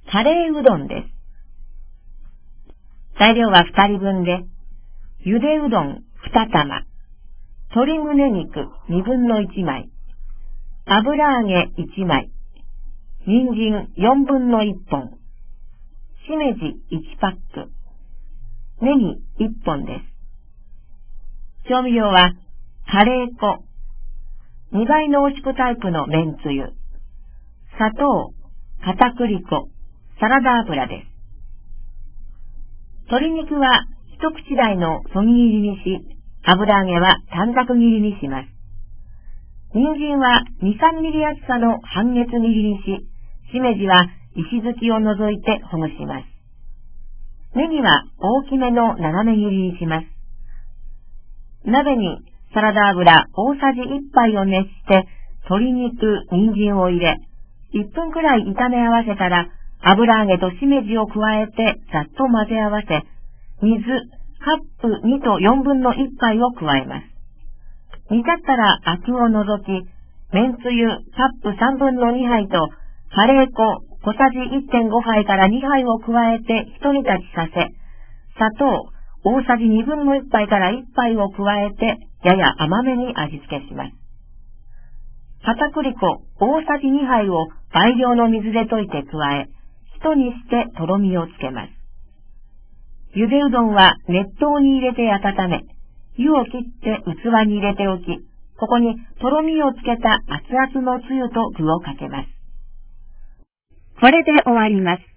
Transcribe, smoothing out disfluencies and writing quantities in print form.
カレーうどんです。材料は2人分で、ゆでうどん2玉、鶏胸肉1/2枚、油揚げ1枚、人参1/4本、しめじ1パック、ネギ1本です。調味料はカレー粉、2倍濃縮タイプのめんつゆ、砂糖、片栗粉、サラダ油です。鶏肉は一口大のそぎ切りにし、油揚げは短冊切りにします。人参は2、3ミリ厚さの半月切りにし、しめじは石突きを除いてほぐします。ネギは大きめの斜め切りにします。鍋にサラダ油大さじ1杯を熱して、鶏肉、人参を入れ、1分くらい炒め合わせたら、油揚げとしめじを加えてざっと混ぜ合わせ、水、カップ2と1/4杯を加えます。煮立ったらアクを除き、めんつゆカップ2/3杯とカレー粉小さじ 1.5 杯から2杯を加えて一煮立ちさせ、砂糖大さじ1/2杯から1杯を加えてやや甘めに味付けします。片栗粉大さじ2杯を倍量の水で溶いて加え、ひと煮してとろみをつけます。ゆでうどんは熱湯に入れて温め、湯を切って器に入れておき、ここにとろみをつけた熱々のつゆと具をかけます。これで終わります。